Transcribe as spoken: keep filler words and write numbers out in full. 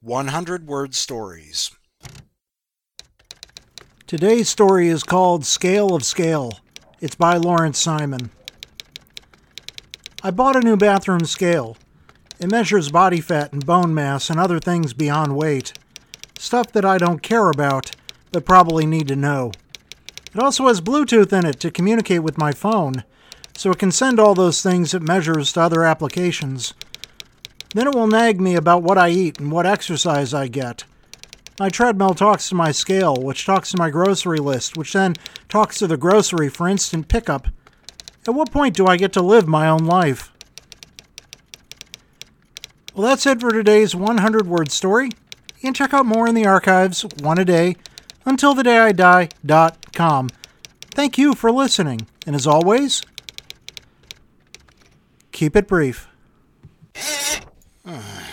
one hundred word stories. Today's story is called Scale of Scale. It's by Lawrence Simon. I bought a new bathroom scale. It measures body fat and bone mass and other things beyond weight. Stuff that I don't care about, but probably need to know. It also has Bluetooth in it to communicate with my phone, so it can send all those things it measures to other applications. Then it will nag me about what I eat and what exercise I get. My treadmill talks to my scale, which talks to my grocery list, which then talks to the grocery for instant pickup. At what point do I get to live my own life? Well, that's it for today's one hundred word story. You can check out more in the archives, one a day, until the day I die dot com. Thank you for listening, and as always, keep it brief.